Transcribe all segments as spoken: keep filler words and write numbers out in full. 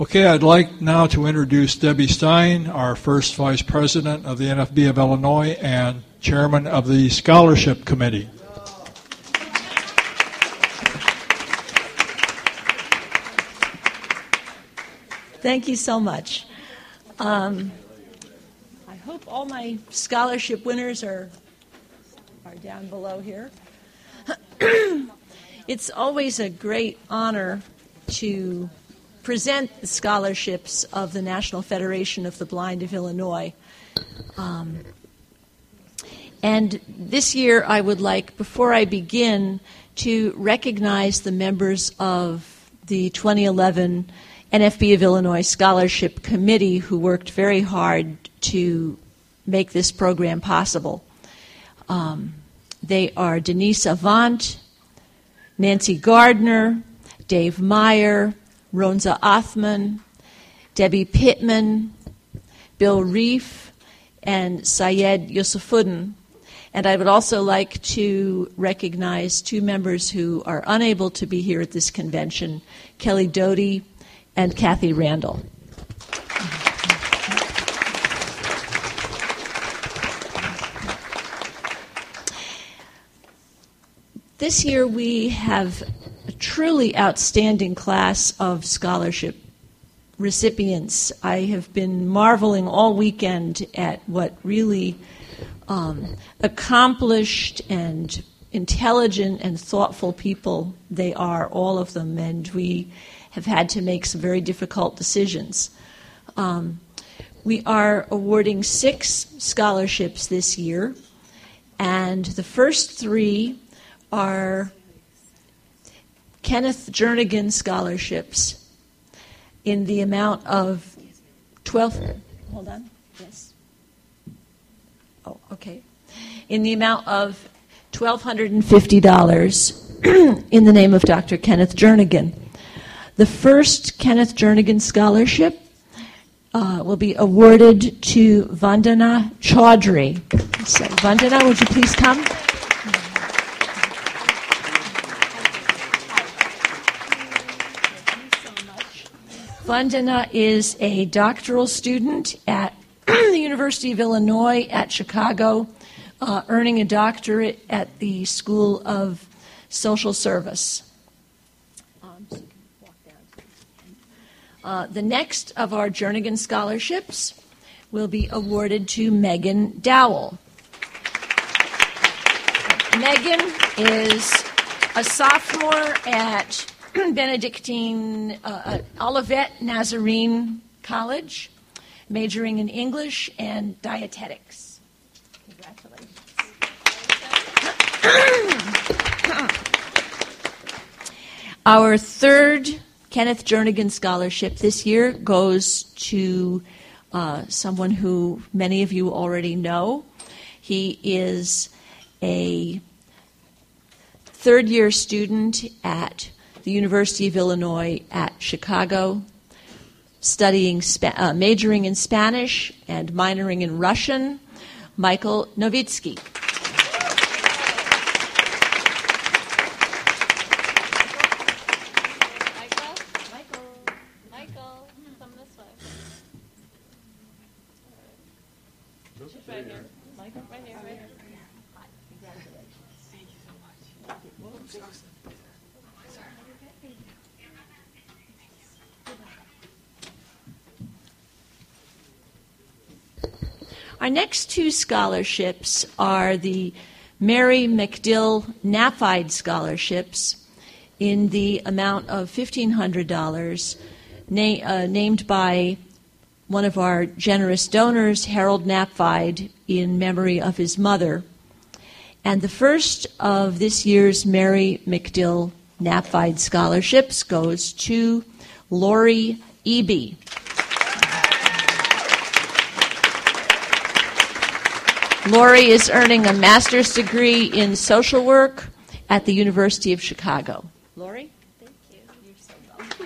Okay, I'd like now to introduce Debbie Stein, our first Vice President of the N F B of Illinois and Chairman of the Scholarship Committee. Thank you so much. Um, I hope all my scholarship winners are, are down below here. It's always a great honor to present the scholarships of the National Federation of the Blind of Illinois. Um, and this year I would like, before I begin, to recognize the members of the twenty eleven N F B of Illinois Scholarship Committee who worked very hard to make this program possible. Um, they are Denise Avant, Nancy Gardner, Dave Meyer, Ronza Othman, Debbie Pittman, Bill Reif, and Syed Yusufuddin. And I would also like to recognize two members who are unable to be here at this convention, Kelly Doty and Kathy Randall. This year we have a truly outstanding class of scholarship recipients. I have been marveling all weekend at what really um, accomplished and intelligent and thoughtful people they are, all of them, and we have had to make some very difficult decisions. Um, we are awarding six scholarships this year, and the first three are Kenneth Jernigan scholarships in the amount of twelve. Hold on. Yes. Oh, okay. In the amount of twelve hundred and fifty dollars in the name of Doctor Kenneth Jernigan. The first Kenneth Jernigan scholarship uh, will be awarded to Vandana Chaudhry. So, Vandana, would you please come? Vandana is a doctoral student at the University of Illinois at Chicago, uh, earning a doctorate at the School of Social Service. Um, so you can walk down. Uh, the next of our Jernigan scholarships will be awarded to Megan Dowell. Megan is a sophomore at Benedictine uh, Olivet Nazarene College, majoring in English and dietetics. Congratulations. Our third Kenneth Jernigan scholarship this year goes to uh, someone who many of you already know. He is a third-year student at the University of Illinois at Chicago, studying, uh, majoring in Spanish and minoring in Russian, Michael Novitsky. Michael, Michael, Michael, come this way. She's right here. Michael, right here, right here. Thank you so much. Thank you. Our next two scholarships are the Mary McDill Knapfide scholarships in the amount of fifteen hundred dollars, na- uh, named by one of our generous donors, Harold Knapfide, in memory of his mother. And the first of this year's Mary McDill Knapfide scholarships goes to Lori Eby. Lori is earning a master's degree in social work at the University of Chicago. Lori? Thank you. You're so welcome.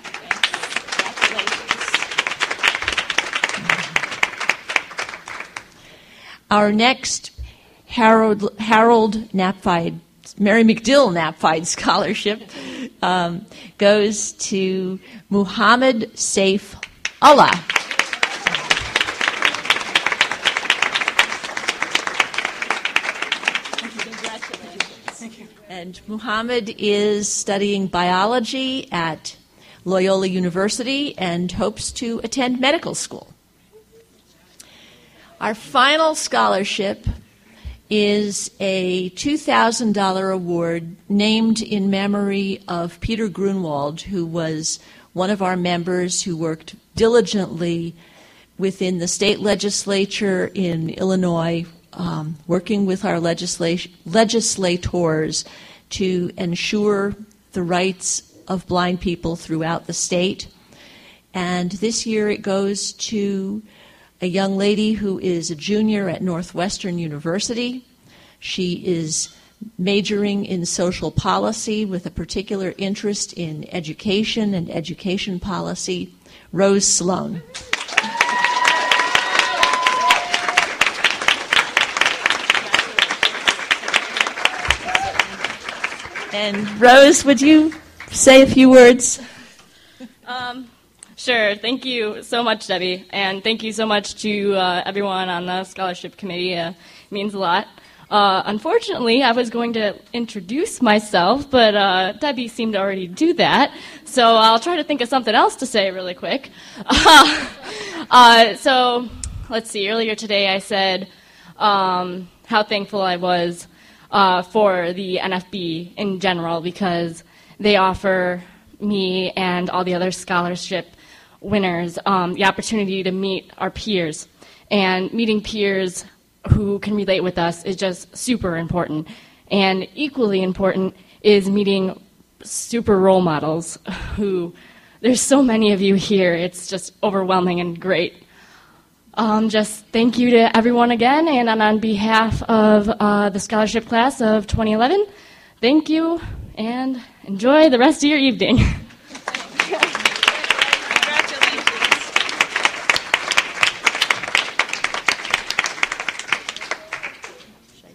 Congratulations. Our next Harold, Harold Knapfide, Mary McDill Knapfide scholarship um, goes to Muhammad Saif Ola. And Muhammad is studying biology at Loyola University and hopes to attend medical school. Our final scholarship is a two thousand dollars award named in memory of Peter Grunwald, who was one of our members who worked diligently within the state legislature in Illinois, um, working with our legisla- legislators to ensure the rights of blind people throughout the state. And this year it goes to a young lady who is a junior at Northwestern University. She is majoring in social policy with a particular interest in education and education policy, Rose Sloan. And Rose, would you say a few words? Um, sure. Thank you so much, Debbie. And thank you so much to uh, everyone on the scholarship committee. Uh, it means a lot. Uh, unfortunately, I was going to introduce myself, but uh, Debbie seemed to already do that. So I'll try to think of something else to say really quick. Uh, uh, so let's see. Earlier today I said um, how thankful I was uh, for the N F B in general, because they offer me and all the other scholarship winners um, the opportunity to meet our peers. And meeting peers who can relate with us is just super important. And equally important is meeting super role models who, there's so many of you here, it's just overwhelming and great. Um, just thank you to everyone again, and on behalf of uh, the scholarship class of twenty eleven, thank you, and enjoy the rest of your evening.